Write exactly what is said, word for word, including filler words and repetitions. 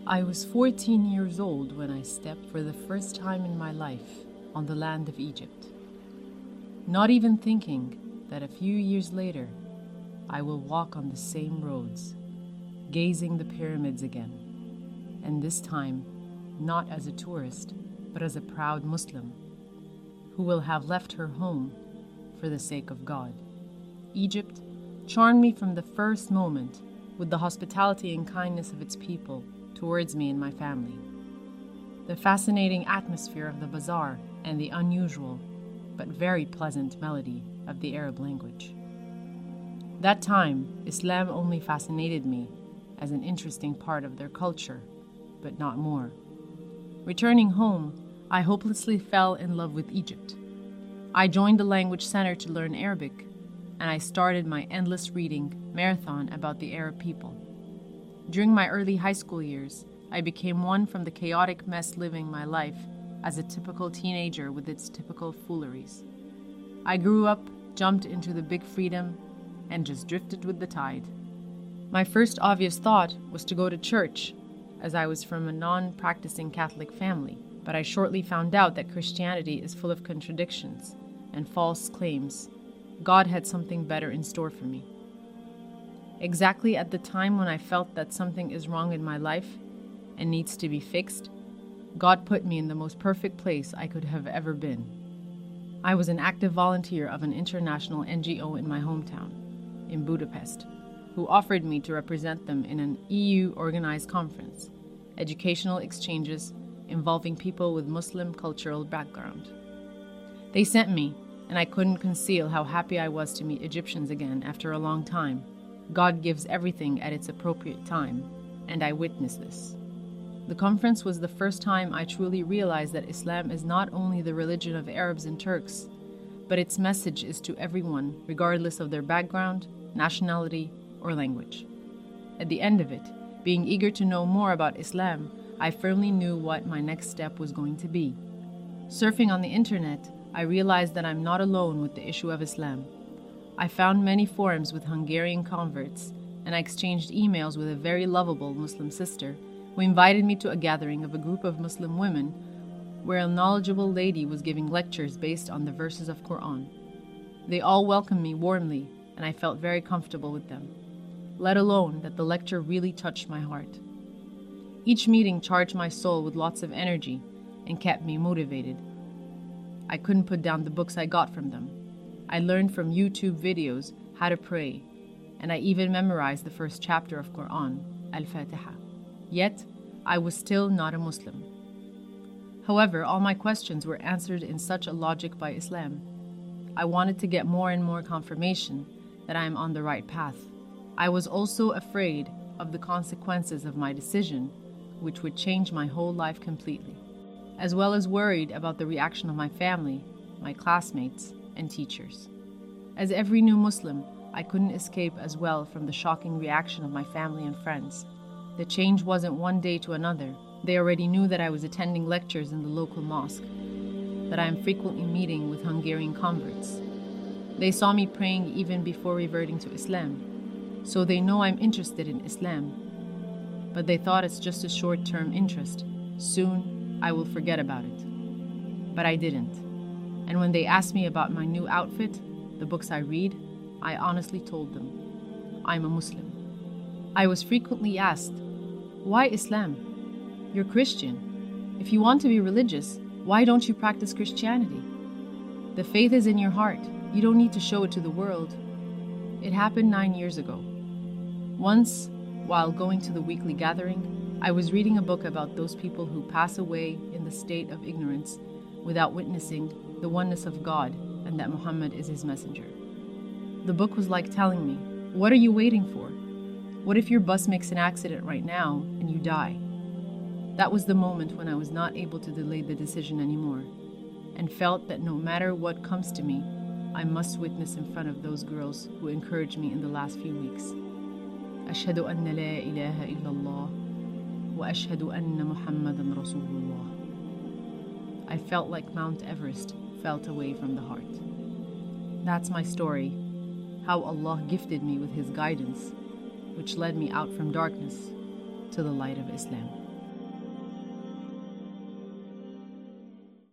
I was fourteen years old when I stepped for the first time in my life on the land of Egypt, not even thinking that a few years later I will walk on the same roads, gazing the pyramids again, and this time not as a tourist, but as a proud Muslim who will have left her home for the sake of God. Egypt charmed me from the first moment with the hospitality and kindness of its people towards me and my family, the fascinating atmosphere of the bazaar, and the unusual but very pleasant melody of the Arab language. That time, Islam only fascinated me as an interesting part of their culture, but not more. Returning home, I hopelessly fell in love with Egypt. I joined the language center to learn Arabic, and I started my endless reading marathon about the Arab people. During my early high school years, I became one from the chaotic mess living my life as a typical teenager with its typical fooleries. I grew up, jumped into the big freedom, and just drifted with the tide. My first obvious thought was to go to church, as I was from a non-practicing Catholic family, but I shortly found out that Christianity is full of contradictions and false claims. God had something better in store for me. Exactly at the time when I felt that something is wrong in my life and needs to be fixed, God put me in the most perfect place I could have ever been. I was an active volunteer of an international N G O in my hometown, in Budapest, who offered me to represent them in an E U-organized conference, educational exchanges involving people with Muslim cultural background. They sent me, and I couldn't conceal how happy I was to meet Egyptians again after a long time. God gives everything at its appropriate time, and I witnessed this. The conference was the first time I truly realized that Islam is not only the religion of Arabs and Turks, but its message is to everyone, regardless of their background, nationality, or language. At the end of it, being eager to know more about Islam, I firmly knew what my next step was going to be. Surfing on the internet, I realized that I'm not alone with the issue of Islam. I found many forums with Hungarian converts, and I exchanged emails with a very lovable Muslim sister who invited me to a gathering of a group of Muslim women where a knowledgeable lady was giving lectures based on the verses of Quran. They all welcomed me warmly, and I felt very comfortable with them, let alone that the lecture really touched my heart. Each meeting charged my soul with lots of energy and kept me motivated. I couldn't put down the books I got from them. I learned from YouTube videos how to pray, and I even memorized the first chapter of Quran, Al-Fatiha. Yet, I was still not a Muslim. However, all my questions were answered in such a logic by Islam. I wanted to get more and more confirmation that I am on the right path. I was also afraid of the consequences of my decision, which would change my whole life completely, as well as worried about the reaction of my family, my classmates, and teachers. As every new Muslim, I couldn't escape as well from the shocking reaction of my family and friends. The change wasn't one day to another. They already knew that I was attending lectures in the local mosque, that I am frequently meeting with Hungarian converts. They saw me praying even before reverting to Islam, so they know I'm interested in Islam. But they thought it's just a short-term interest. Soon, I will forget about it. But I didn't. And when they asked me about my new outfit, the books I read, I honestly told them, I'm a Muslim. I was frequently asked, why Islam? You're Christian. If you want to be religious, why don't you practice Christianity? The faith is in your heart. You don't need to show it to the world. It happened nine years ago. Once, while going to the weekly gathering, I was reading a book about those people who pass away in the state of ignorance without witnessing the oneness of God and that Muhammad is his messenger. The book was like telling me, what are you waiting for? What if your bus makes an accident right now and you die? That was the moment when I was not able to delay the decision anymore, and felt that no matter what comes to me, I must witness in front of those girls who encouraged me in the last few weeks. أشهد أن لا إله إلا الله وأشهد أن محمدا رسول الله. I felt like Mount Everest felt away from the heart. That's my story, how Allah gifted me with His guidance, which led me out from darkness to the light of Islam.